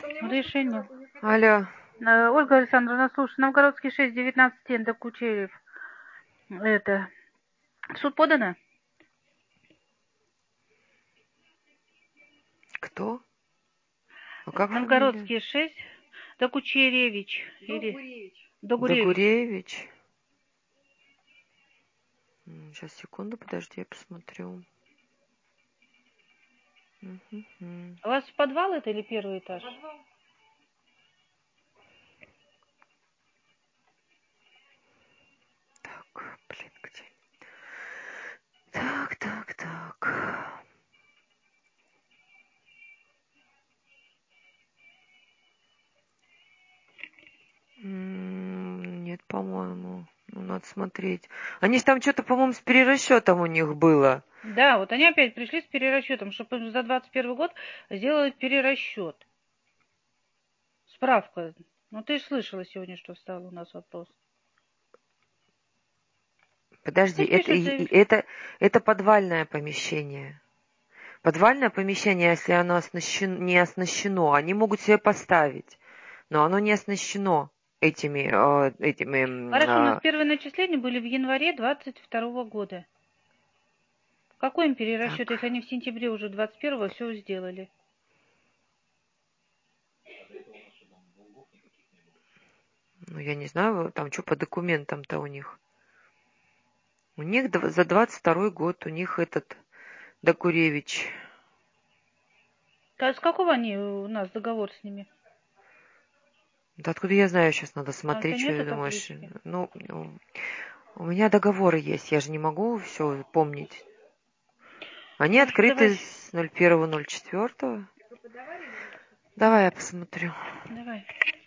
Решение. Алло. Ольга Александровна, слушай, Новгородский 6, 19 стен, до Кучерев. Это. В суд подано? Кто? А как Новгородский 6, Докучеревич. Или Догуревич. Догуревич. Сейчас, секунду, подожди, я посмотрю. У вас подвал это или первый этаж? Подвал. Так, блин, где? Так. Нет, по-моему. Ну, надо смотреть. Они же там что-то, по-моему, с перерасчетом у них было. Да, вот они опять пришли с перерасчетом, чтобы за 21 год сделать перерасчет. Справка. Ну, ты же слышала сегодня, что встал у нас вопрос. Подожди, это подвальное помещение. Подвальное помещение, если оно не оснащено, они могут себе поставить, но оно не оснащено этими. Хорошо, у нас первые начисления были в январе 22 года. Какой им перерасчет, если они в сентябре уже 21-го все сделали? Ну, я не знаю, там что по документам-то у них. У них за 22 год, у них этот Докуревич. С какого они у нас договор с ними? Да откуда я знаю, сейчас надо смотреть, что ты думаешь. Ну, у меня договоры есть, я же не могу все помнить. Они открыты с 01.04. Давай я посмотрю. Давай.